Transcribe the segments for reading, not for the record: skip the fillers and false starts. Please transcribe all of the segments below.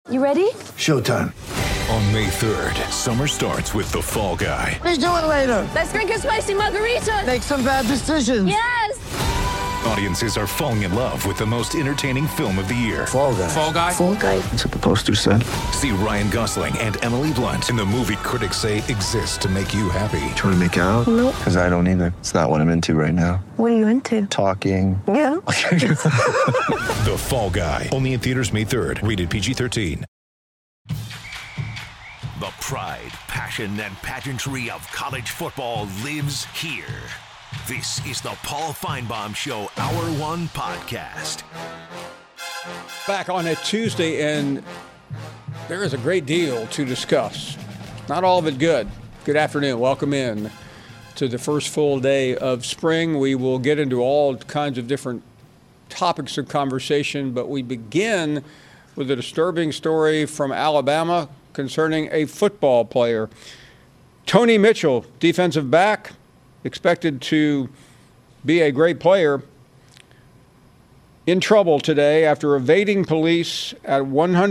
You ready? Showtime. On May 3rd, summer starts with The Fall Guy. Let's do it later. Let's drink a spicy margarita. Make some bad decisions. Yes! Audiences are falling in love with the most entertaining film of the year. Fall Guy. Fall Guy? Fall Guy. That's what the poster said. See Ryan Gosling and Emily Blunt in the movie critics say exists to make you happy. Trying to make it out? Nope. Because I don't either. It's not what I'm into right now. What are you into? Talking. Yeah. The Fall Guy. Only in theaters May 3rd. Rated PG-13. The pride, passion, and pageantry of college football lives here. This is the Paul Feinbaum Show Hour 1 podcast. Back on a Tuesday, and there is a great deal to discuss. Not all of it good. Good afternoon. Welcome in to the first full day of spring. We will get into all kinds of different topics of conversation, but we begin with a disturbing story from Alabama concerning a football player. Tony Mitchell, defensive back, expected to be a great player, in trouble today after evading police at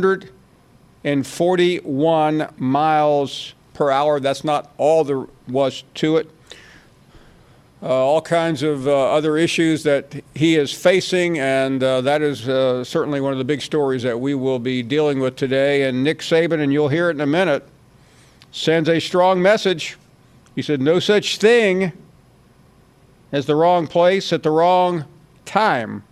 141 miles per hour. That's not all there was to it. All kinds of other issues that he is facing, and that is certainly one of the big stories that we will be dealing with today. And Nick Saban, and you'll hear it in a minute, sends a strong message. He said, no such thing as the wrong place at the wrong time.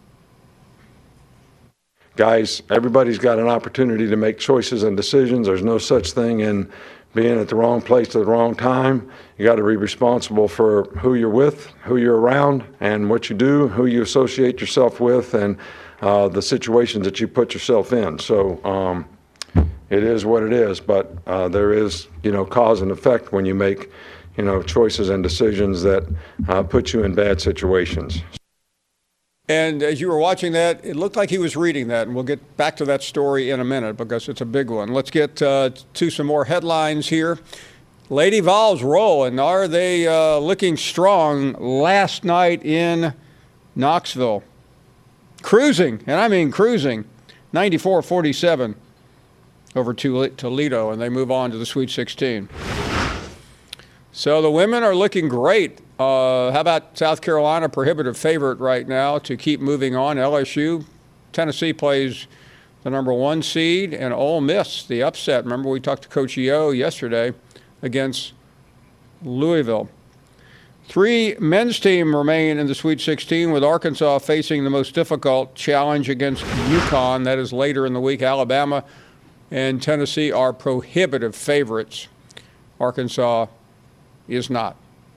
Guys, everybody's got an opportunity to make choices and decisions. There's no such thing in being at the wrong place at the wrong time. You got to be responsible for who you're with, who you're around, and what you do, who you associate yourself with, and the situations that you put yourself in. So it is what it is, but there is, cause and effect when you make, choices and decisions that put you in bad situations. And as you were watching that, it looked like he was reading that, and we'll get back to that story in a minute because it's a big one. Let's get to some more headlines here. Lady Vols roll, and are they looking strong last night in Knoxville? Cruising, and I mean cruising, 94-47 over Toledo, and they move on to the Sweet 16. So the women are looking great. How about South Carolina, prohibitive favorite right now to keep moving on? LSU, Tennessee plays the number 1 seed, and Ole Miss, the upset. Remember we talked to Coach Yo yesterday against Louisville. 3 men's team remain in the Sweet 16 with Arkansas facing the most difficult challenge against UConn. That is later in the week. Alabama and Tennessee are prohibitive favorites. Arkansas is not.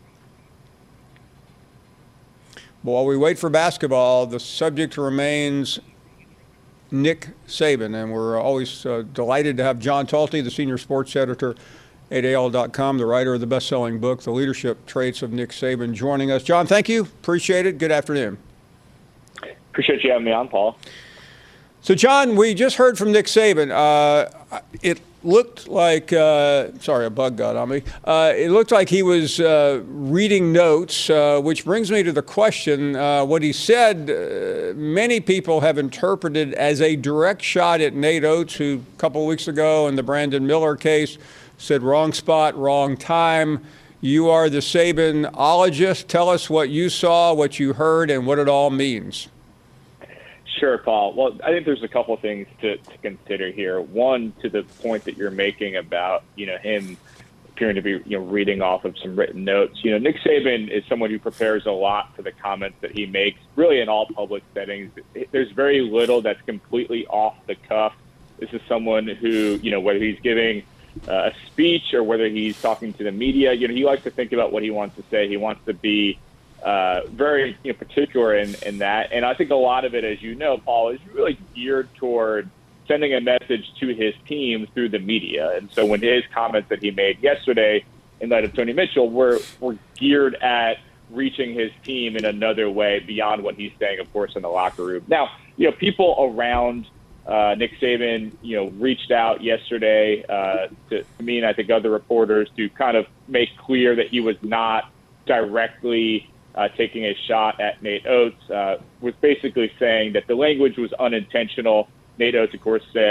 But while we wait for basketball, the subject remains Nick Saban, and we're always delighted to have John Talty, the senior sports editor at AL.com, the writer of the best-selling book, The Leadership Traits of Nick Saban, joining us. John, thank you. Appreciate it. Good afternoon. Appreciate you having me on, Paul. So, John, we just heard from Nick Saban. It looked like, sorry, a bug got on me. It looked like he was reading notes, which brings me to the question. What he said, many people have interpreted as a direct shot at Nate Oates, who a couple of weeks ago in the Brandon Miller case said wrong spot, wrong time. You are the Sabanologist. Tell us what you saw, what you heard, and what it all means. Sure, Paul. Well, I think there's a couple things to consider here. One, to the point that you're making about, him appearing to be, reading off of some written notes. Nick Saban is someone who prepares a lot for the comments that he makes, really in all public settings. There's very little that's completely off the cuff. This is someone who, whether he's giving a speech or whether he's talking to the media, he likes to think about what he wants to say. He wants to be very particular in that. And I think a lot of it, as you know, Paul, is really geared toward sending a message to his team through the media. And so when his comments that he made yesterday in light of Tony Mitchell were geared at reaching his team in another way beyond what he's saying, of course, in the locker room. Now, people around Nick Saban, reached out yesterday to me and I think other reporters to kind of make clear that he was not directly taking a shot at Nate Oates, was basically saying that the language was unintentional. Nate Oates, of course, said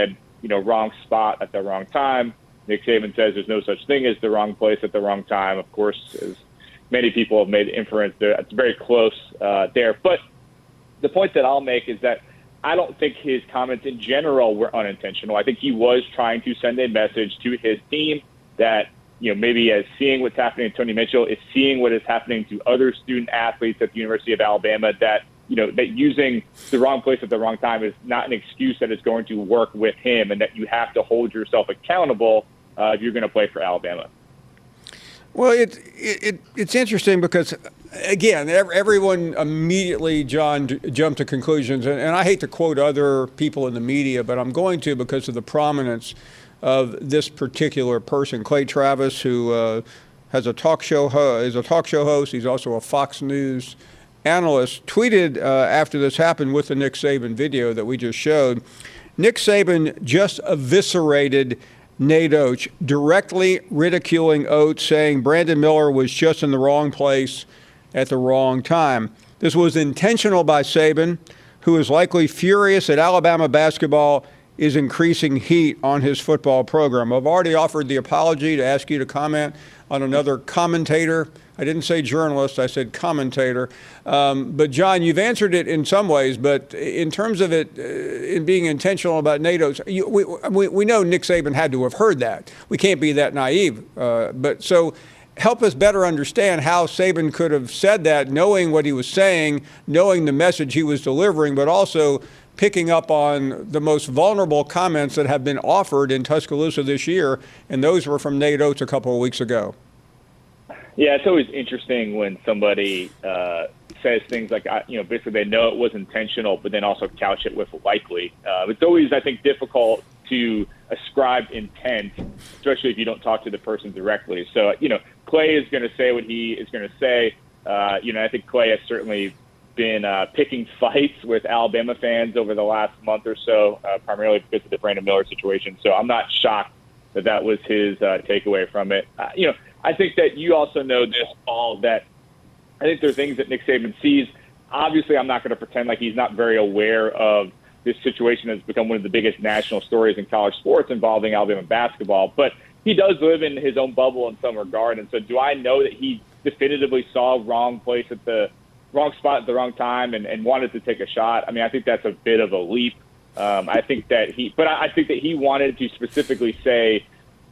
wrong spot at the wrong time. Nick Saban says there's no such thing as the wrong place at the wrong time. Of course, as many people have made the inference there, it's very close there. But the point that I'll make is that I don't think his comments in general were unintentional. I think he was trying to send a message to his team that, maybe as seeing what's happening to Tony Mitchell is seeing what is happening to other student athletes at the University of Alabama, that using the wrong place at the wrong time is not an excuse that is going to work with him, and that you have to hold yourself accountable if you're going to play for Alabama. Well, it's interesting because, again, everyone immediately, John, jumped to conclusions. And I hate to quote other people in the media, but I'm going to because of the prominence of this particular person, Clay Travis, who has a talk show is a talk show host. He's also a Fox News analyst, tweeted after this happened with the Nick Saban video that we just showed. Nick Saban just eviscerated Nate Oates, directly ridiculing Oates, saying Brandon Miller was just in the wrong place at the wrong time. This was intentional by Saban, who is likely furious that Alabama basketball is increasing heat on his football program. I've already offered the apology to ask you to comment on another commentator. I didn't say journalist, I said commentator. But John, you've answered it in some ways, but in terms of it in being intentional about Nate Oates, we know Nick Saban had to have heard that. We can't be that naive. But so help us better understand how Saban could have said that, knowing what he was saying, knowing the message he was delivering, but also picking up on the most vulnerable comments that have been offered in Tuscaloosa this year, and those were from Nate Oates a couple of weeks ago. Yeah, it's always interesting when somebody says things like, basically they know it was intentional, but then also couch it with likely. It's always, I think, difficult to ascribe intent, especially if you don't talk to the person directly. So, Clay is going to say what he is going to say. I think Clay has certainly been picking fights with Alabama fans over the last month or so, primarily because of the Brandon Miller situation. So I'm not shocked that was his takeaway from it. I think that you also know this, Paul, that I think there are things that Nick Saban sees. Obviously, I'm not going to pretend like he's not very aware of this situation that's become one of the biggest national stories in college sports involving Alabama basketball. But he does live in his own bubble in some regard. And so do I know that he definitively saw wrong place at the wrong spot at the wrong time and wanted to take a shot? I mean, I think that's a bit of a leap. I think that he wanted to specifically say,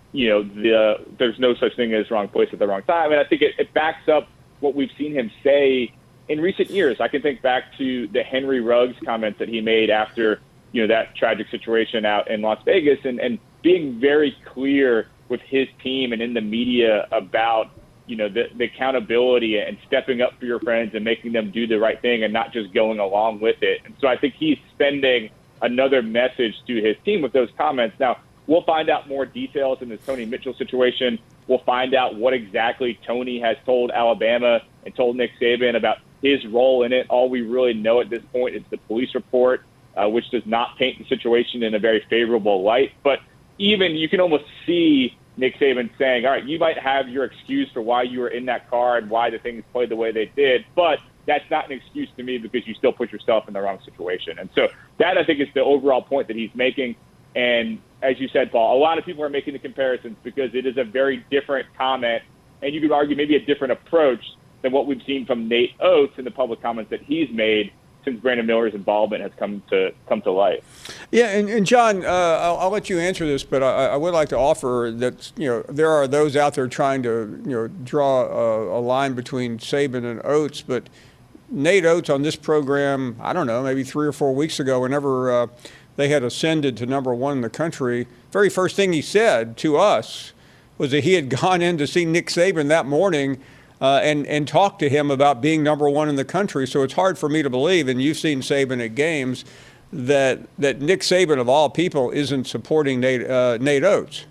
there's no such thing as wrong place at the wrong time. And I think it backs up what we've seen him say in recent years. I can think back to the Henry Ruggs comments that he made after, that tragic situation out in Las Vegas and being very clear with his team and in the media about, the accountability and stepping up for your friends and making them do the right thing and not just going along with it. And so I think he's sending another message to his team with those comments. Now, we'll find out more details in this Tony Mitchell situation. We'll find out what exactly Tony has told Alabama and told Nick Saban about his role in it. All we really know at this point is the police report, which does not paint the situation in a very favorable light. But even you can almost see Nick Saban saying, all right, you might have your excuse for why you were in that car and why the things played the way they did, but that's not an excuse to me because you still put yourself in the wrong situation. And so that, I think, is the overall point that he's making. And as you said, Paul, a lot of people are making the comparisons because it is a very different comment, and you could argue maybe a different approach than what we've seen from Nate Oates in the public comments that he's made since Brandon Miller's involvement has come to light. Yeah, and John, I'll let you answer this, but I would like to offer that there are those out there trying to draw a line between Saban and Oates, but Nate Oates on this program, I don't know, maybe 3 or 4 weeks ago, whenever they had ascended to number one in the country, very first thing he said to us was that he had gone in to see Nick Saban that morning and talk to him about being number one in the country. So it's hard for me to believe, and you've seen Saban at games, that Nick Saban, of all people, isn't supporting Nate Oates.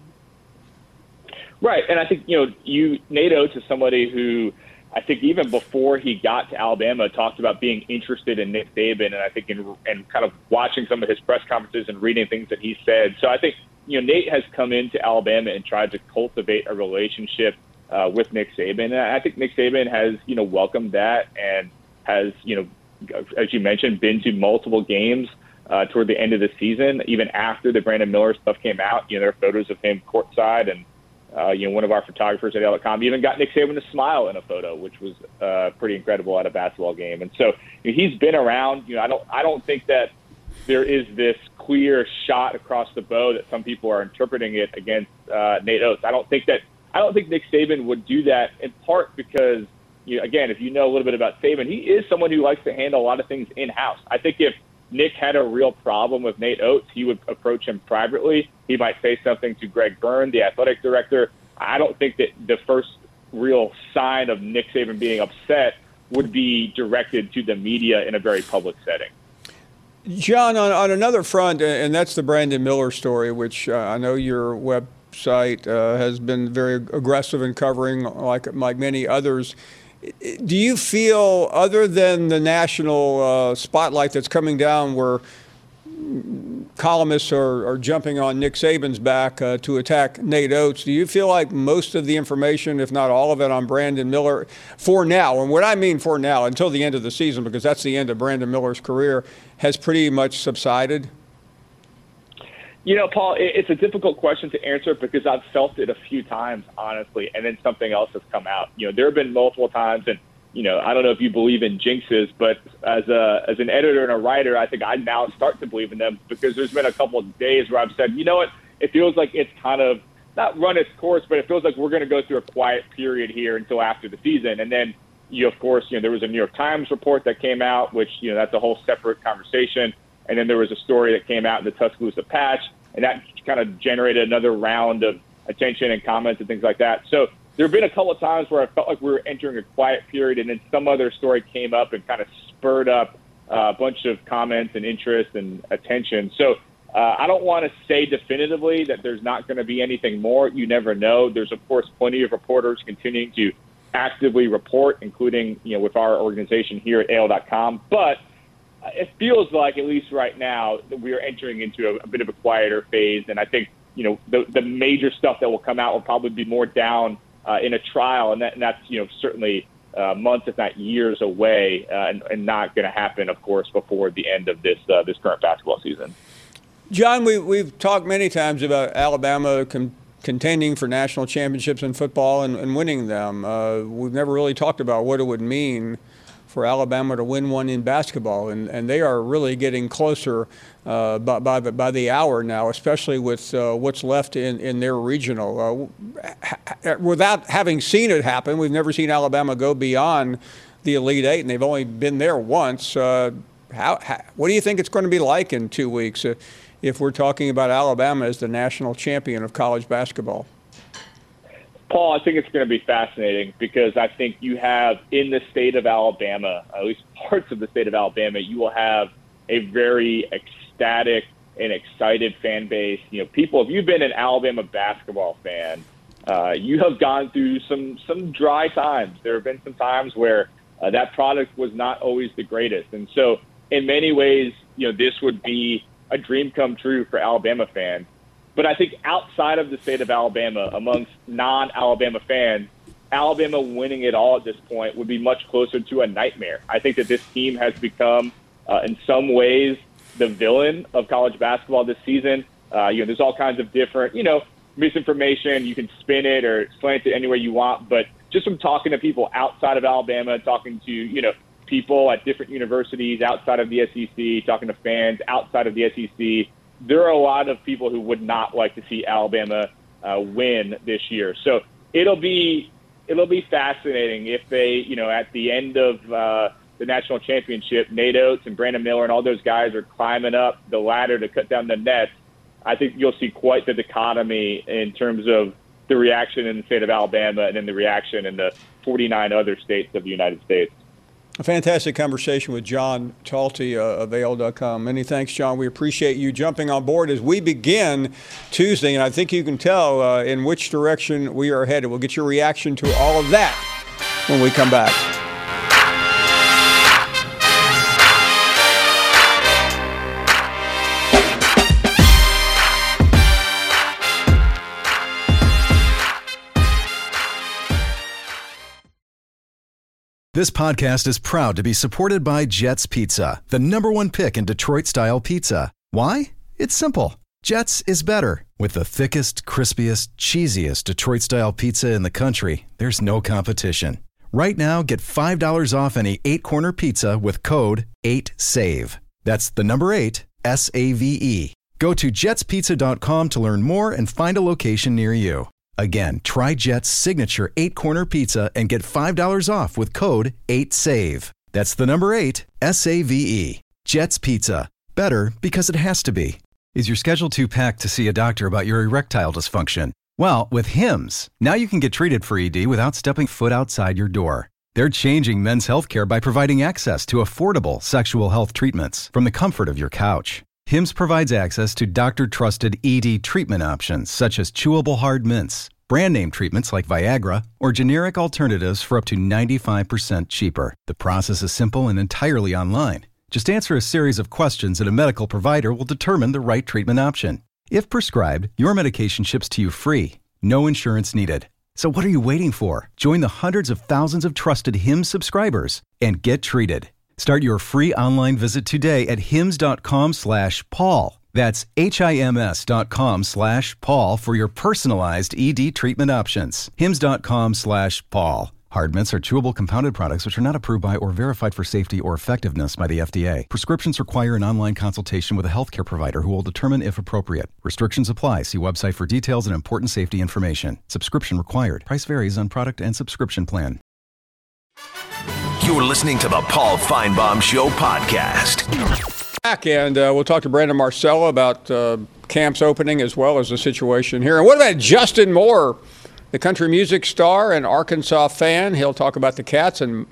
Right, and I think Nate Oates is somebody who I think even before he got to Alabama talked about being interested in Nick Saban, and I think and kind of watching some of his press conferences and reading things that he said. So I think Nate has come into Alabama and tried to cultivate a relationship with Nick Saban. And I think Nick Saban has, welcomed that and has, as you mentioned, been to multiple games toward the end of the season, even after the Brandon Miller stuff came out. There are photos of him courtside, and one of our photographers at AL.com even got Nick Saban to smile in a photo, which was pretty incredible at a basketball game. And so he's been around. I don't think that there is this clear shot across the bow that some people are interpreting it against Nate Oates. I don't think Nick Saban would do that, in part because, again, if you know a little bit about Saban, he is someone who likes to handle a lot of things in-house. I think if Nick had a real problem with Nate Oates, he would approach him privately. He might say something to Greg Byrne, the athletic director. I don't think that the first real sign of Nick Saban being upset would be directed to the media in a very public setting. John, on another front, and that's the Brandon Miller story, which I know your website has been very aggressive in covering, like many others. Do you feel, other than the national spotlight that's coming down where columnists are jumping on Nick Saban's back to attack Nate Oates, do you feel like most of the information, if not all of it, on Brandon Miller for now, and what I mean for now, until the end of the season, because that's the end of Brandon Miller's career, has pretty much subsided? Paul, it's a difficult question to answer because I've felt it a few times, honestly, and then something else has come out. There have been multiple times, and I don't know if you believe in jinxes, but as an editor and a writer, I think I now start to believe in them, because there's been a couple of days where I've said, it feels like it's kind of not run its course, but it feels like we're going to go through a quiet period here until after the season. And then, of course, there was a New York Times report that came out, which, that's a whole separate conversation. And then there was a story that came out in the Tuscaloosa Patch, and that kind of generated another round of attention and comments and things like that. So there have been a couple of times where I felt like we were entering a quiet period, and then some other story came up and kind of spurred up a bunch of comments and interest and attention. So I don't want to say definitively that there's not going to be anything more. You never know. There's, of course, plenty of reporters continuing to actively report, including, with our organization here at AL.com. But it feels like, at least right now, that we are entering into a bit of a quieter phase. And I think, the major stuff that will come out will probably be more down in a trial. And that's, certainly months, if not years away, and not going to happen, of course, before the end of this current basketball season. John, we've talked many times about Alabama contending for national championships in football and winning them. We've never really talked about what it would mean for Alabama to win one in basketball, and they are really getting closer by the hour now, especially with what's left in their regional. Without having seen it happen, we've never seen Alabama go beyond the Elite Eight, and they've only been there once. What do you think it's going to be like in 2 weeks if we're talking about Alabama as the national champion of college basketball? Paul, I think it's going to be fascinating, because I think you have, in the state of Alabama, at least parts of the state of Alabama, you will have a very ecstatic and excited fan base. People, if you've been an Alabama basketball fan, you have gone through some dry times. There have been some times where that product was not always the greatest. And so in many ways, this would be a dream come true for Alabama fans. But I think outside of the state of Alabama, amongst non-Alabama fans, Alabama winning it all at this point would be much closer to a nightmare. I think that this team has become, in some ways, the villain of college basketball this season. There's all kinds of different, misinformation. You can spin it or slant it any way you want. But just from talking to people outside of Alabama, talking to, people at different universities outside of the SEC, talking to fans outside of the SEC, there are a lot of people who would not like to see Alabama win this year. So it'll be fascinating if they, at the end of the national championship, Nate Oates and Brandon Miller and all those guys are climbing up the ladder to cut down the nets. I think you'll see quite the dichotomy in terms of the reaction in the state of Alabama and then the reaction in the 49 other states of the United States. A fantastic conversation with John Talty of AL.com. Many thanks, John. We appreciate you jumping on board as we begin Tuesday, and I think you can tell in which direction we are headed. We'll get your reaction to all of that when we come back. This podcast is proud to be supported by Jets Pizza, the #1 pick in Detroit-style pizza. Why? It's simple. Jets is better. With the thickest, crispiest, cheesiest Detroit-style pizza in the country, there's no competition. Right now, get $5 off any 8-corner pizza with code 8SAVE. That's the number 8, SAVE. Go to jetspizza.com to learn more and find a location near you. Again, try Jet's signature 8-corner pizza and get $5 off with code 8SAVE. That's the number 8, SAVE. Jet's Pizza. Better because it has to be. Is your schedule too packed to see a doctor about your erectile dysfunction? Well, with Hims, now you can get treated for ED without stepping foot outside your door. They're changing men's healthcare by providing access to affordable sexual health treatments from the comfort of your couch. Hims provides access to doctor-trusted ED treatment options such as chewable hard mints, brand name treatments like Viagra, or generic alternatives for up to 95% cheaper. The process is simple and entirely online. Just answer a series of questions and a medical provider will determine the right treatment option. If prescribed, your medication ships to you free. No insurance needed. So what are you waiting for? Join the hundreds of thousands of trusted Hims subscribers and get treated. Start your free online visit today at hims.com/Paul. That's HIMS.com/Paul for your personalized ED treatment options. hims.com/Paul. Hard mints are chewable compounded products which are not approved by or verified for safety or effectiveness by the FDA. Prescriptions require an online consultation with a healthcare provider who will determine if appropriate. Restrictions apply. See website for details and important safety information. Subscription required. Price varies on product and subscription plan. You're listening to the Paul Feinbaum Show podcast. Back, and we'll talk to Brandon Marcello about camps opening as well as the situation here. And what about Justin Moore, the country music star and Arkansas fan? He'll talk about the Cats and,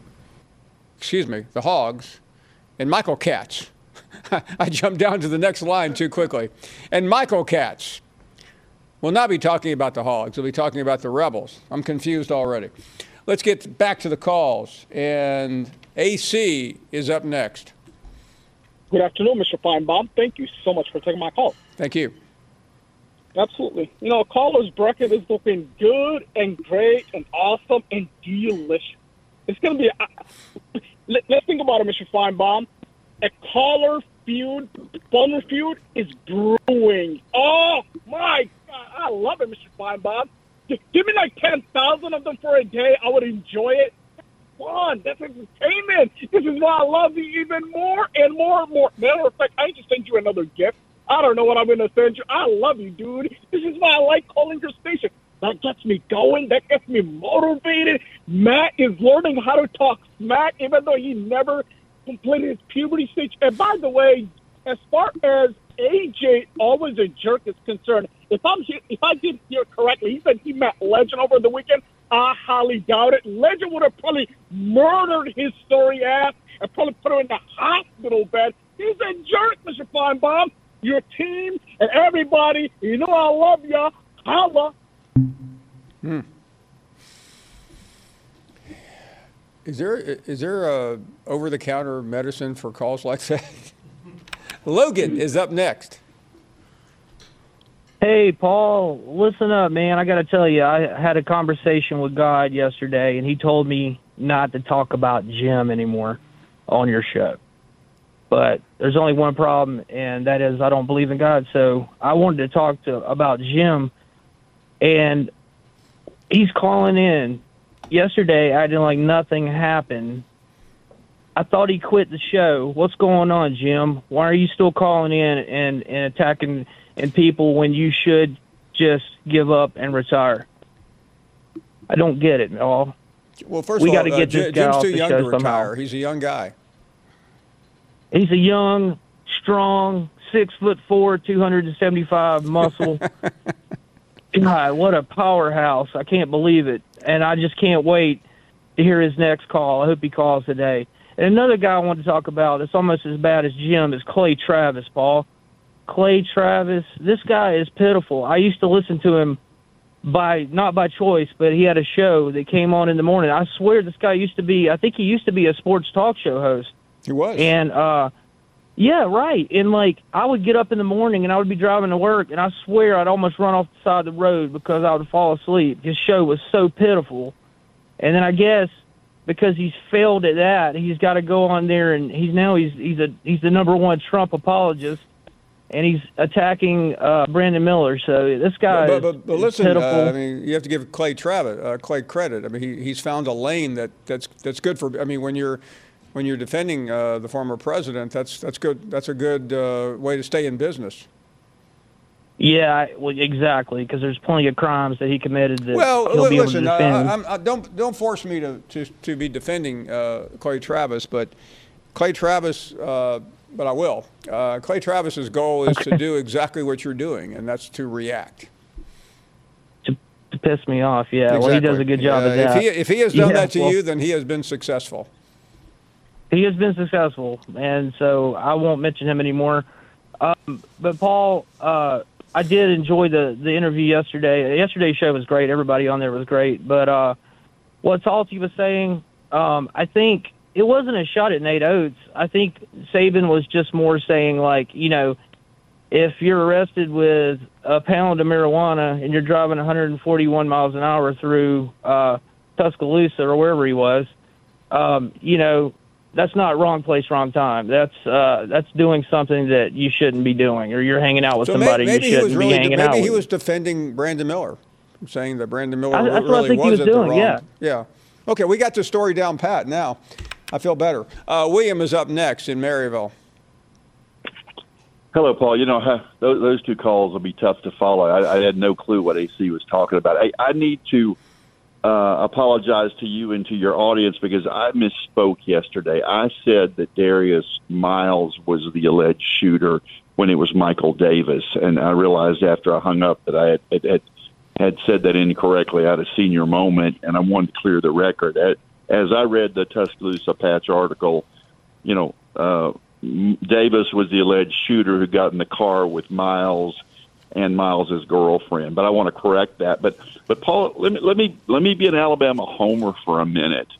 the Hogs, and Michael Katz. I jumped down to the next line too quickly. And Michael Katz will not be talking about the Hogs. He'll be talking about the Rebels. I'm confused already. Let's get back to the calls. And AC is up next. Good afternoon, Mr. Feinbaum. Thank you so much for taking my call. Thank you. Absolutely. Caller's bracket is looking good and great and awesome and delicious. It's going to be let's think about it, Mr. Feinbaum. A caller feud, Thunder feud is brewing. Oh, my God. I love it, Mr. Feinbaum. Give me like 10,000 of them for a day. I would enjoy it. Fun. That's entertainment. This is why I love you even more and more and more. Matter of fact, I need to send you another gift. I don't know what I'm going to send you. I love you, dude. This is why I like calling your station. That gets me going. That gets me motivated. Matt is learning how to talk smack, even though he never completed his puberty stage. And by the way, as far as AJ Always a Jerk is concerned, if I did hear correctly, he said he met Legend over the weekend. I highly doubt it. Legend would have probably murdered his sorry ass and probably put him in the hospital bed. He's a jerk, Mr. Feinbaum. Your team and everybody, I love ya. Holla. Is there a over-the-counter medicine for calls like that? Logan is up next. Hey, Paul, listen up, man. I got to tell you, I had a conversation with God yesterday, and he told me not to talk about Jim anymore on your show. But there's only one problem, and that is I don't believe in God. So I wanted to talk about Jim, and he's calling in yesterday acting like nothing happened. I thought he quit the show. What's going on, Jim? Why are you still calling in and attacking people when you should just give up and retire? I don't get it at all. Well, first of all, Jim's too young to retire. He's a young guy. He's a young, strong, 6'4", 275 muscle. God, what a powerhouse. I can't believe it. And I just can't wait to hear his next call. I hope he calls today. And another guy I want to talk about that's almost as bad as Jim is Clay Travis, Paul. Clay Travis, this guy is pitiful. I used to listen to him not by choice, but he had a show that came on in the morning. I swear this guy used to be, I think he used to be a sports talk show host. He was. And, yeah, right. And, I would get up in the morning and I would be driving to work, and I swear I'd almost run off the side of the road because I would fall asleep. His show was so pitiful. And then I guess because he's failed at that, he's got to go on there and he's the number one Trump apologist, and he's attacking Brandon Miller. So this guy but listen, pitiful. I mean, you have to give Clay credit. I mean, he's found a lane that's good for. I mean, when you're defending the former president, that's good. That's a good way to stay in business. Yeah, well, exactly, because there's plenty of crimes that he committed that he'll be listen, able to defend. don't force me to be defending Clay Travis, but Clay Travis. But I will. Clay Travis's goal is to do exactly what you're doing, and that's to react. To piss me off, yeah. Exactly. Well, he does a good job of that. If he has done that to you, then he has been successful. He has been successful, and so I won't mention him anymore. But, Paul, I did enjoy the interview yesterday. Yesterday's show was great. Everybody on there was great. But what Salty was saying, I think it wasn't a shot at Nate Oates. I think Saban was just more saying, like, you know, if you're arrested with a pound of marijuana and you're driving 141 miles an hour through Tuscaloosa or wherever he was, you know, that's not wrong place, wrong time. That's doing something that you shouldn't be doing, or you're hanging out with somebody you shouldn't be hanging out with. Maybe he was defending Brandon Miller, saying that Brandon Miller that's really what I think he was doing, Yeah. Okay, we got the story down pat now. I feel better. William is up next in Maryville. Hello, Paul. You know, those two calls will be tough to follow. I had no clue what AC was talking about. I need to apologize to you and to your audience because I misspoke yesterday. I said that Darius Miles was the alleged shooter when it was Michael Davis, and I realized after I hung up that I had said that incorrectly. I had a senior moment, and I wanted to clear the record. As I read the Tuscaloosa Patch article, you know, Davis was the alleged shooter who got in the car with Miles and Miles' girlfriend. But I want to correct that. But Paul, let me be an Alabama homer for a minute.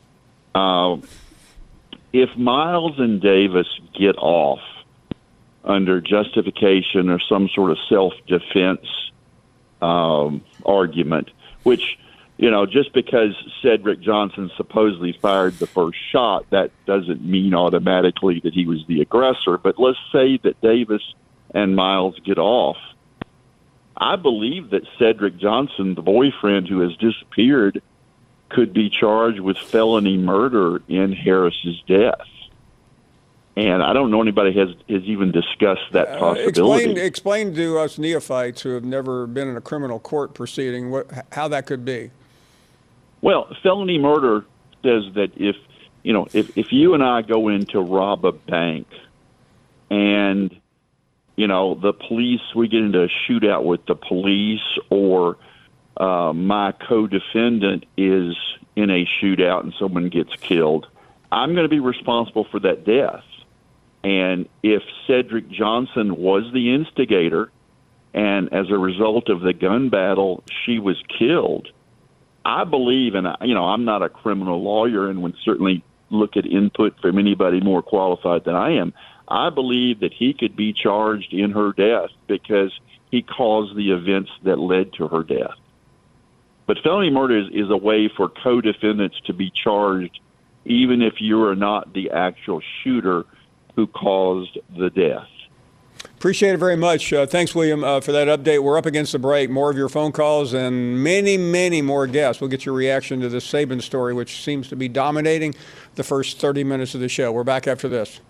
If Miles and Davis get off under justification or some sort of self-defense argument, which, you know, just because Cedric Johnson supposedly fired the first shot, that doesn't mean automatically that he was the aggressor. But let's say that Davis and Miles get off. I believe that Cedric Johnson, the boyfriend who has disappeared, could be charged with felony murder in Harris's death. And I don't know anybody has even discussed that possibility. Explain to us neophytes who have never been in a criminal court proceeding how that could be. Well, felony murder says that if you and I go in to rob a bank and, you know, the police, we get into a shootout with the police, or my co-defendant is in a shootout and someone gets killed, I'm going to be responsible for that death. And if Cedric Johnson was the instigator and as a result of the gun battle, she was killed, I believe, and you know, I'm not a criminal lawyer and would certainly look at input from anybody more qualified than I am. I believe that he could be charged in her death because he caused the events that led to her death. But felony murder is a way for co-defendants to be charged even if you are not the actual shooter who caused the death. Appreciate it very much. Thanks, William, for that update. We're up against the break. More of your phone calls and many, many more guests. We'll get your reaction to this Saban story, which seems to be dominating the first 30 minutes of the show. We're back after this.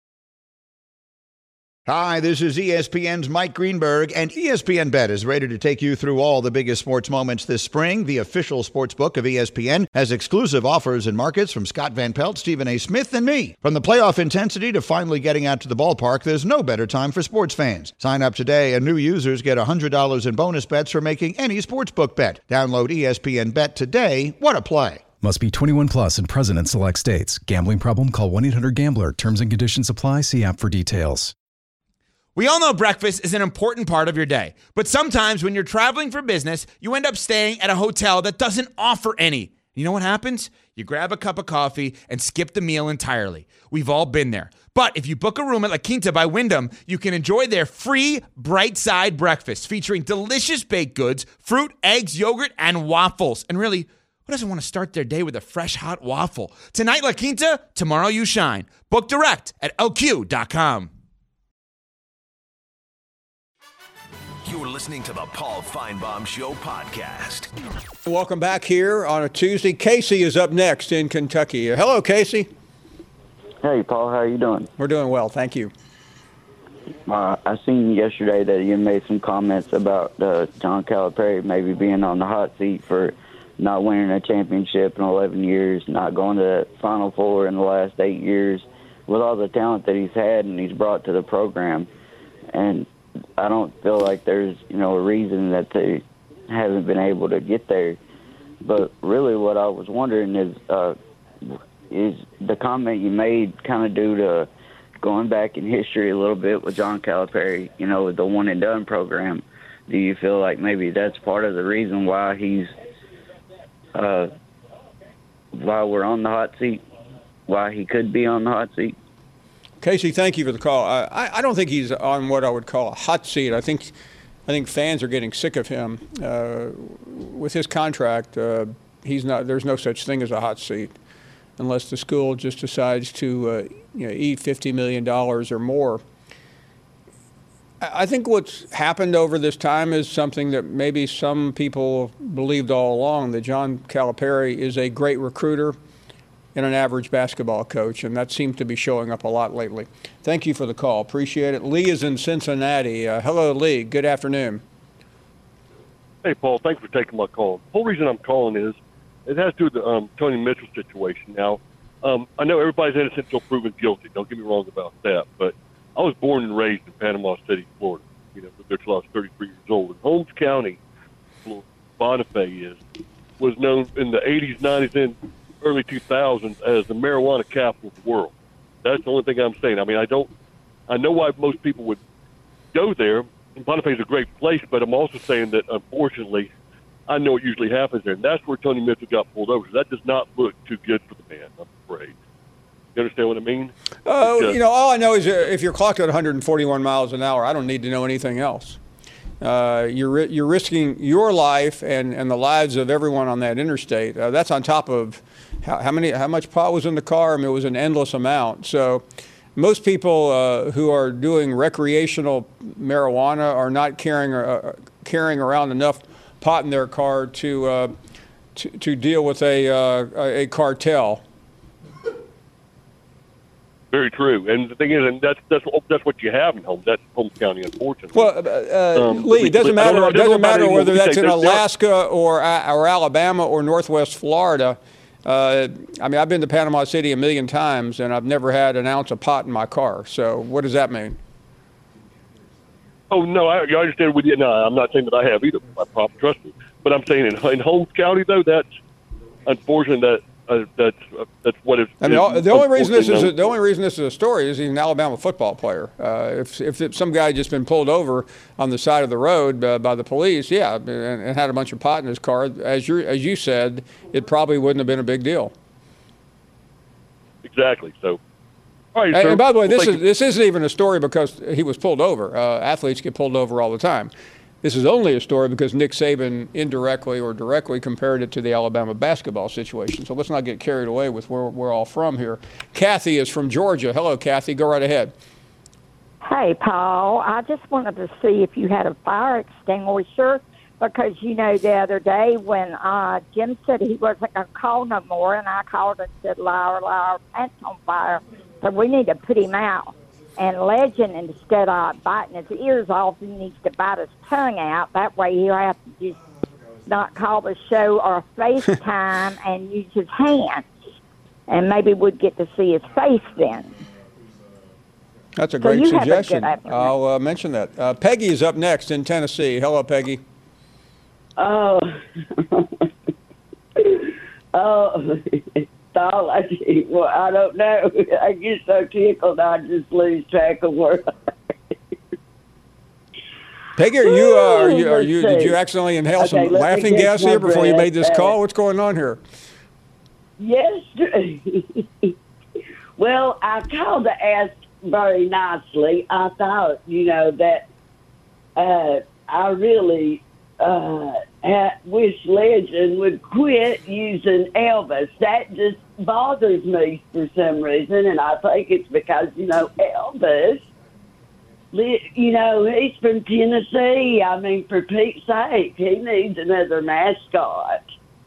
Hi, this is ESPN's Mike Greenberg, and ESPN Bet is ready to take you through all the biggest sports moments this spring. The official sports book of ESPN has exclusive offers and markets from Scott Van Pelt, Stephen A. Smith, and me. From the playoff intensity to finally getting out to the ballpark, there's no better time for sports fans. Sign up today, and new users get $100 in bonus bets for making any sportsbook bet. Download ESPN Bet today. What a play. Must be 21 plus and present in select states. Gambling problem? Call 1-800-GAMBLER. Terms and conditions apply. See app for details. We all know breakfast is an important part of your day, but sometimes when you're traveling for business, you end up staying at a hotel that doesn't offer any. You know what happens? You grab a cup of coffee and skip the meal entirely. We've all been there. But if you book a room at La Quinta by Wyndham, you can enjoy their free Bright Side breakfast featuring delicious baked goods, fruit, eggs, yogurt, and waffles. And really, Who doesn't want to start their day with a fresh, hot waffle? Tonight, La Quinta, tomorrow you shine. Book direct at LQ.com. You're listening to the Paul Feinbaum Show podcast. Welcome back here on a Tuesday. Casey is up next in Kentucky. Hello, Casey. Hey, Paul. How you doing? We're doing well, thank you. I seen yesterday that you made some comments about John Calipari maybe being on the hot seat for not winning a championship in 11 years, not going to the Final Four in the last 8 years, with all the talent that he's had and he's brought to the program. And I don't feel like there's, a reason that they haven't been able to get there. But really what I was wondering is the comment you made kind of due to going back in history a little bit with John Calipari, with the one-and-done program? Do you feel like maybe that's part of the reason why why we're on the hot seat, why he could be on the hot seat? Casey, thank you for the call. I don't think he's on what I would call a hot seat. I think fans are getting sick of him. With his contract, he's not. There's no such thing as a hot seat, unless the school just decides to eat $50 million or more. I think what's happened over this time is something that maybe some people believed all along, that John Calipari is a great recruiter and an average basketball coach, and that seems to be showing up a lot lately. Thank you for the call. Appreciate it. Lee is in Cincinnati. Hello, Lee. Good afternoon. Hey, Paul. Thanks for taking my call. The whole reason I'm calling is it has to do with the Tony Mitchell situation. Now, I know everybody's innocent until proven guilty. Don't get me wrong about that. But I was born and raised in Panama City, Florida. Lived there till I was 33 years old. And Holmes County, Bonifay was known in the 80s, 90s, and early 2000s as the marijuana capital of the world. That's the only thing I'm saying. I mean, I know why most people would go there. Bonifay is a great place, but I'm also saying that, unfortunately, I know what usually happens there. And that's where Tony Mitchell got pulled over. So that does not look too good for the man, I'm afraid. You understand what I mean? All I know is if you're clocked at 141 miles an hour, I don't need to know anything else. You're risking your life and the lives of everyone on that interstate. That's on top of how much pot was in the car. I mean, it was an endless amount. So most people who are doing recreational marijuana are not carrying around enough pot in their car to deal with a cartel. Very true, and the thing is, and that's what you have in Holmes. That's Holmes County, unfortunately. Well, Lee, it doesn't matter. It doesn't matter whether that's in Alaska or Alabama or Northwest Florida. I mean, I've been to Panama City 1 million times, and I've never had an ounce of pot in my car. So, what does that mean? Oh no, I understand with you. No, I'm not saying that I have either. Trust me, but I'm saying in Holmes County, though, that's unfortunate. That's what it's. I mean, the only reason this is a story is he's an Alabama football player. If some guy had just been pulled over on the side of the road by the police, and had a bunch of pot in his car, as you said, it probably wouldn't have been a big deal. Exactly. So, all right. And by the way, this isn't even a story because he was pulled over. Athletes get pulled over all the time. This is only a story because Nick Saban indirectly or directly compared it to the Alabama basketball situation. So let's not get carried away with where we're all from here. Kathy is from Georgia. Hello, Kathy. Go right ahead. Hey, Paul. I just wanted to see if you had a fire extinguisher because, the other day when Jim said he wasn't going to call no more, and I called and said, liar, pants on fire, so we need to put him out. And Legend, instead of biting his ears off, he needs to bite his tongue out. That way he'll have to just not call the show or FaceTime and use his hands. And maybe we'd get to see his face then. That's a great suggestion. I'll mention that. Peggy is up next in Tennessee. Hello, Peggy. Oh. Well, I don't know. I get so tickled I just lose track of where. Peggy, did you accidentally inhale some laughing gas here before you made this call? What's going on here? Yes. Well, I called to ask very nicely. I thought, that I really am wish legend would quit using Elvis. That just bothers me for some reason, and I think it's because, Elvis, he's from Tennessee. I mean, for Pete's sake, he needs another mascot.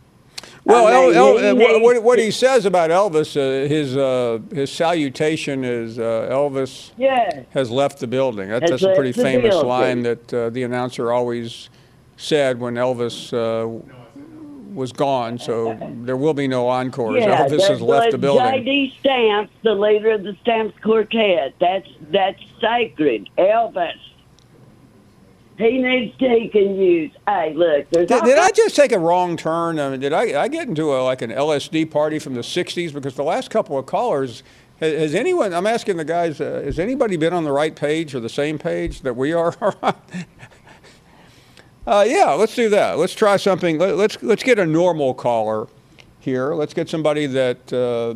Well, what he says about Elvis, his salutation is Elvis has left the building. That's a pretty famous line that the announcer always said when Elvis was gone. So there will be no encores. Yeah, Elvis has left the building. J.D. Stamps, the leader of the Stamps Quartet. That's sacred. Elvis. He can use. Hey, look. Did I just take a wrong turn? I mean, did I get into an LSD party from the '60s? Because the last couple of callers, has anyone? I'm asking the guys. Has anybody been on the right page or the same page that we are? Yeah, let's do that. Let's try something. Let's get a normal caller here. Let's get somebody that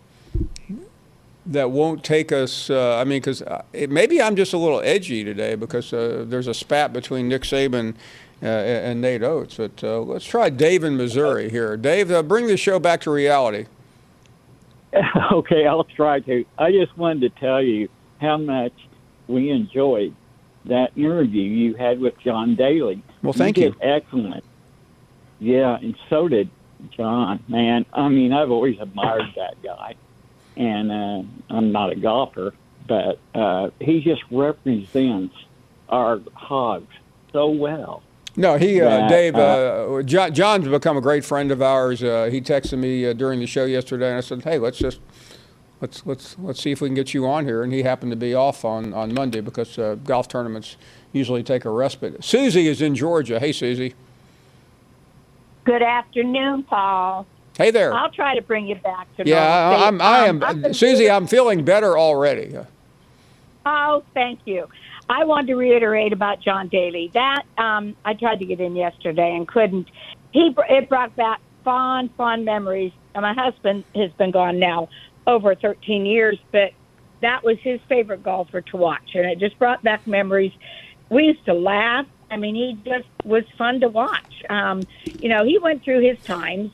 won't take us. Because maybe I'm just a little edgy today because there's a spat between Nick Saban and Nate Oates. But let's try Dave in Missouri here. Dave, bring the show back to reality. Okay, I'll try to. I just wanted to tell you how much we enjoyed that interview you had with John Daly. Well, thank you. Did excellent. Yeah, and so did John, man. I mean, I've always admired that guy. And I'm not a golfer, but he just represents our Hogs so well. No, Dave, John's become a great friend of ours. He texted me during the show yesterday, and I said, "Hey, let's see if we can get you on here." And he happened to be off on Monday because golf tournaments usually take a respite. Susie is in Georgia. Hey, Susie. Good afternoon, Paul. Hey there. I'll try to bring you back to normal. Susie, I'm feeling better already. Oh, thank you. I wanted to reiterate about John Daly. That I tried to get in yesterday and couldn't. It brought back fond memories. And my husband has been gone now over 13 years, but that was his favorite golfer to watch, and it just brought back memories. We used to laugh. I mean, he just was fun to watch. He went through his times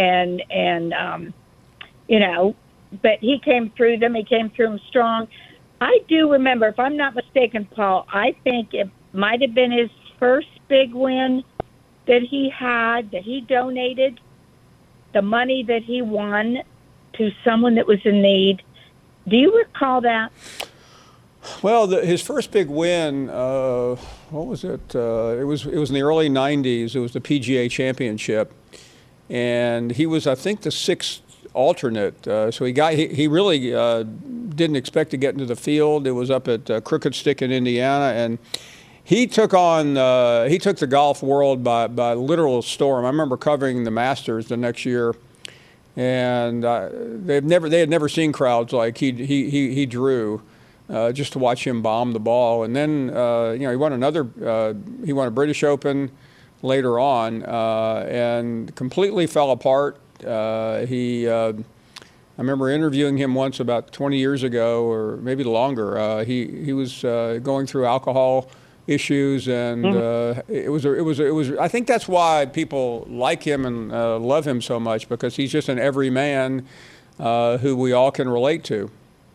but he came through them. He came through them strong. I do remember, if I'm not mistaken, Paul, I think it might have been his first big win that he had, that he donated the money that he won to someone that was in need. Do you recall that? Well, his first big win, what was it? It was in the early 90s. It was the PGA Championship. And he was, I think, the sixth alternate. So he really didn't expect to get into the field. It was up at Crooked Stick in Indiana. And he took the golf world by literal storm. I remember covering the Masters the next year. And they had never seen crowds like he drew. Just to watch him bomb the ball, and then he won he won a British Open later on, and completely fell apart. I remember interviewing him once about 20 years ago, or maybe longer. He was going through alcohol issues, and it was. I think that's why people like him and love him so much, because he's just an everyman who we all can relate to.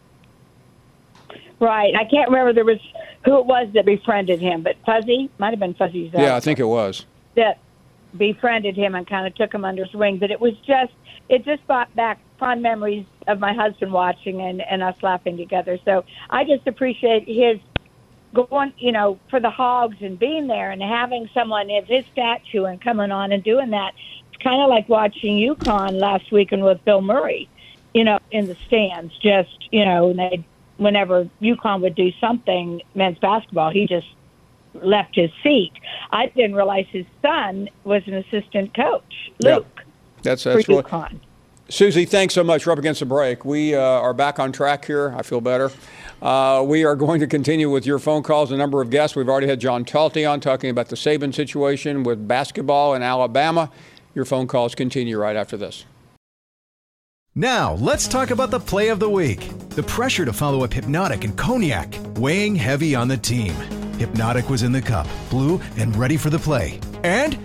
Right. I can't remember who it was that befriended him, but Fuzzy, might have been Fuzzy's Yeah, I think it was. That befriended him and kind of took him under his wing. But it just brought back fond memories of my husband watching and us laughing together. So I just appreciate his going, for the Hogs and being there and having someone as his statue and coming on and doing that. It's kind of like watching UConn last weekend with Bill Murray, in the stands, just, and whenever UConn would do something, men's basketball, he just left his seat. I didn't realize his son was an assistant coach, Luke. Yeah. That's for really, UConn. Susie, thanks so much. We're up against the break. We are back on track here. I feel better. We are going to continue with your phone calls. A number of guests. We've already had John Talty on talking about the Saban situation with basketball in Alabama. Your phone calls continue right after this. Now, let's talk about the play of the week. The pressure to follow up Hypnotic and Cognac, weighing heavy on the team. Hypnotic was in the cup, blue, and ready for the play. And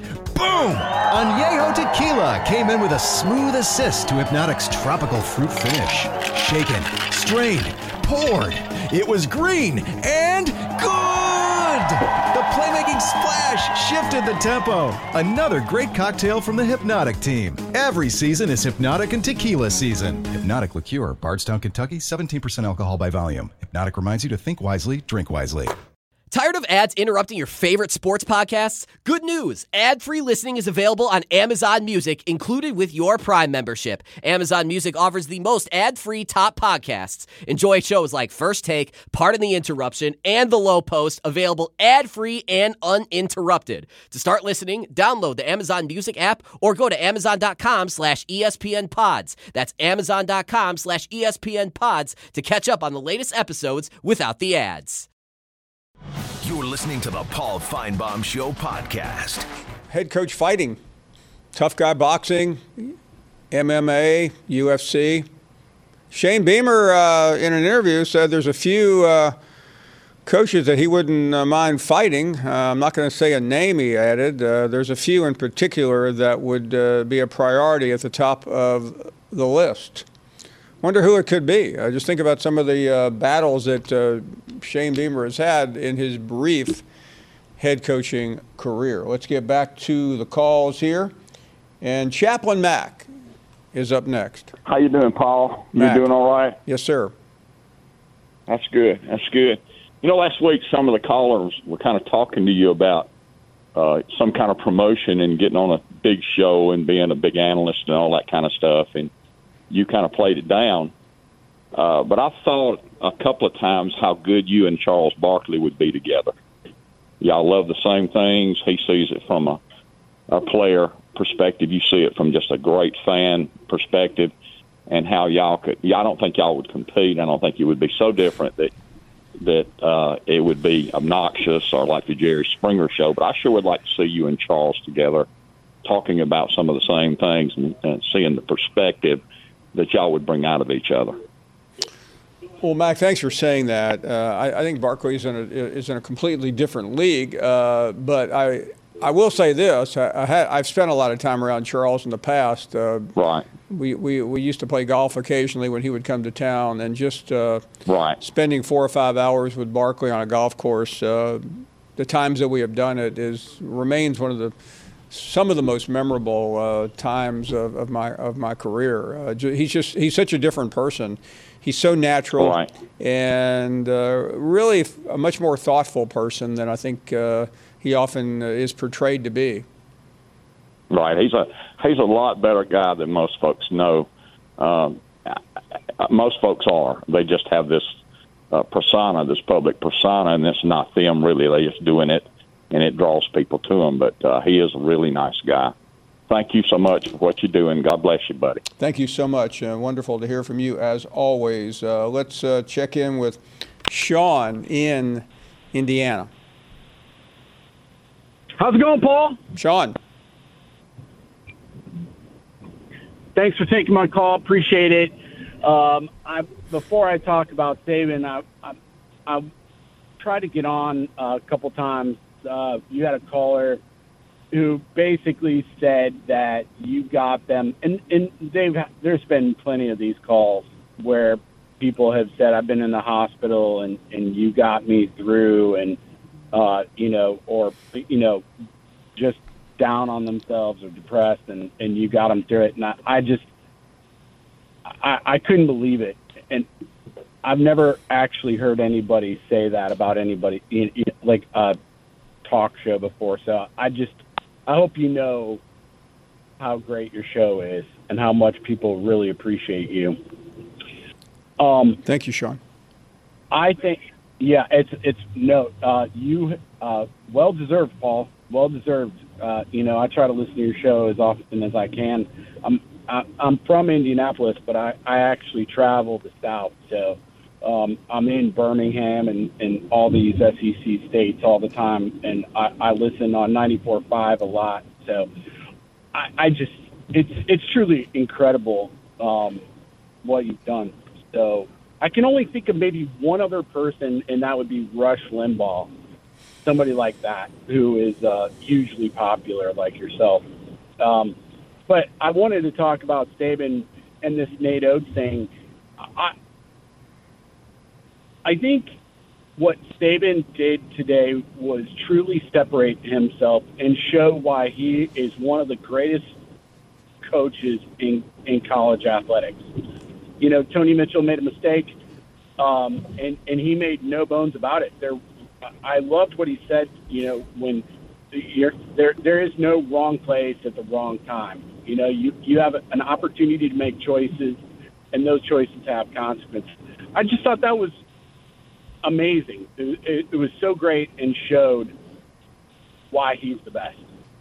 boom! Añejo Tequila came in with a smooth assist to Hypnotic's tropical fruit finish. Shaken, strained, poured. It was green and good! The playmaking splash shifted the tempo. Another great cocktail from the Hypnotic team. Every season is Hypnotic and Tequila season. Hypnotic Liqueur, Bardstown, Kentucky, 17% alcohol by volume. Hypnotic reminds you to think wisely, drink wisely. Tired of ads interrupting your favorite sports podcasts? Good news! Ad-free listening is available on Amazon Music, included with your Prime membership. Amazon Music offers the most ad-free top podcasts. Enjoy shows like First Take, Pardon the Interruption, and The Low Post, available ad-free and uninterrupted. To start listening, download the Amazon Music app or go to amazon.com/ESPN Pods. That's amazon.com/ESPN Pods to catch up on the latest episodes without the ads. You're listening to the Paul Feinbaum Show podcast. Head coach fighting, tough guy boxing, MMA, UFC. Shane Beamer, in an interview, said there's a few coaches that he wouldn't mind fighting. I'm not going to say a name, he added. There's a few in particular that would be a priority at the top of the list. Wonder who it could be. Just think about some of the battles that Shane Beamer has had in his brief head coaching career. Let's get back to the calls here. And Chaplain Mac is up next. How you doing, Paul? Mac. You doing all right? Yes, sir. That's good. That's good. You know, last week some of the callers were kind of talking to you about some kind of promotion and getting on a big show and being a big analyst and all that kind of stuff. And you kind of played it down. But I've thought a couple of times how good you and Charles Barkley would be together. Y'all love the same things. He sees it from a player perspective. You see it from just a great fan perspective, and how y'all could. I don't think y'all would compete. I don't think you would be so different that it would be obnoxious or like the Jerry Springer show. But I sure would like to see you and Charles together talking about some of the same things and seeing the perspective that y'all would bring out of each other. Well, Mac, thanks for saying that. I think Barkley is in a completely different league, but I will say this: I've spent a lot of time around Charles in the past. Right. We used to play golf occasionally when he would come to town, and just right. spending 4 or 5 hours with Barkley on a golf course. The times that we have done it remains one of some of the most memorable times of my career. He's such a different person. He's so natural, right. and really a much more thoughtful person than I think he often is portrayed to be. Right. He's a lot better guy than most folks know. Most folks are. They just have this persona, this public persona, and it's not them really. They're just doing it, and it draws people to him. But he is a really nice guy. Thank you so much for what you do, and God bless you, buddy. Thank you so much. Wonderful to hear from you, as always. Let's check in with Sean in Indiana. How's it going, Paul? Sean. Thanks for taking my call. Appreciate it. Before I talk about Saban, I tried to get on a couple times. You had a caller who basically said that you got them, and there's been plenty of these calls where people have said, I've been in the hospital and you got me through, and, just down on themselves or depressed and you got them through it. And I couldn't believe it. And I've never actually heard anybody say that about anybody, like a talk show before. So I hope you know how great your show is and how much people really appreciate you. Thank you, Sean. I think, yeah, you well deserved, Paul. Well deserved. I try to listen to your show as often as I can. I'm from Indianapolis, but I actually travel the South, so I'm in Birmingham and all these SEC states all the time, and I listen on 94.5 a lot. So it's truly incredible what you've done. So I can only think of maybe one other person, and that would be Rush Limbaugh. somebody like that who is hugely popular like yourself. But I wanted to talk about Saban and this Nate Oates thing. I think what Saban did today was truly separate himself and show why he is one of the greatest coaches in college athletics. You know, Tony Mitchell made a mistake, and he made no bones about it. I loved what he said, you know, when there is no wrong place at the wrong time. You know, you have an opportunity to make choices, and those choices have consequences. I just thought that was amazing. It was so great and showed why he's the best.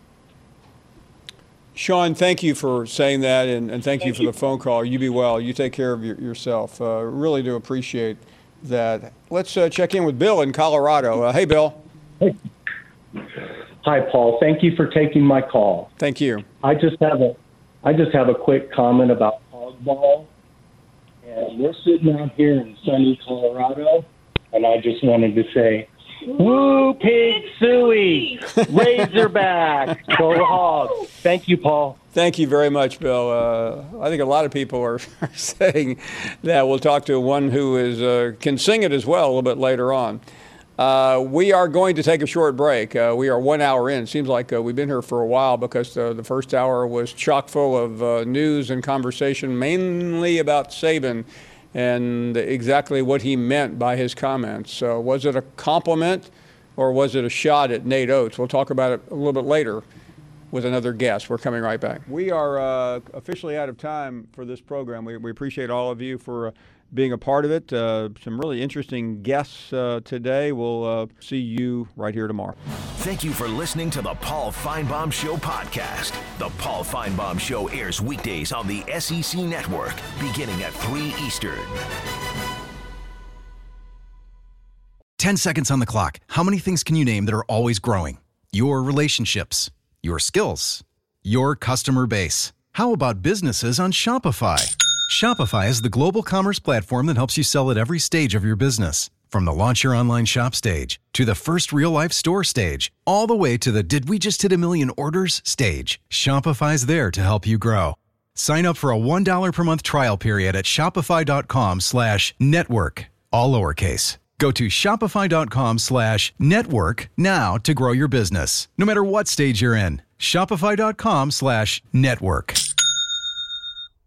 Sean, thank you for saying that, and thank you for the phone call. You be well. You take care of yourself. Really do appreciate that. Let's check in with Bill in Colorado. Hey, Bill. Hey. Hi, Paul. Thank you for taking my call. Thank you. I just have a quick comment about hog ball. And we're sitting out here in sunny Colorado, and I just wanted to say, woo, pig suey, Razorback, go Hogs. Thank you, Paul. Thank you very much, Bill. I think a lot of people are saying that. We'll talk to one who can sing it as well a little bit later on. We are going to take a short break. We are 1 hour in. Seems like we've been here for a while because the first hour was chock full of news and conversation, mainly about Saban and exactly what he meant by his comments. Was it a compliment or was it a shot at Nate Oates? We'll talk about it a little bit later with another guest. We're coming right back. We are officially out of time for this program. We appreciate all of you for being a part of it. Some really interesting guests today. We'll see you right here tomorrow. Thank you for listening to the Paul Feinbaum Show podcast. The Paul Feinbaum Show airs weekdays on the SEC Network, beginning at 3 Eastern. 10 seconds on the clock. How many things can you name that are always growing? Your relationships, your skills, your customer base. How about businesses on Shopify? Shopify is the global commerce platform that helps you sell at every stage of your business. From the launch your online shop stage, to the first real-life store stage, all the way to the did we just hit a million orders stage, Shopify's there to help you grow. Sign up for a $1 per month trial period at shopify.com/network, all lowercase. Go to shopify.com/network now to grow your business, no matter what stage you're in. Shopify.com/network.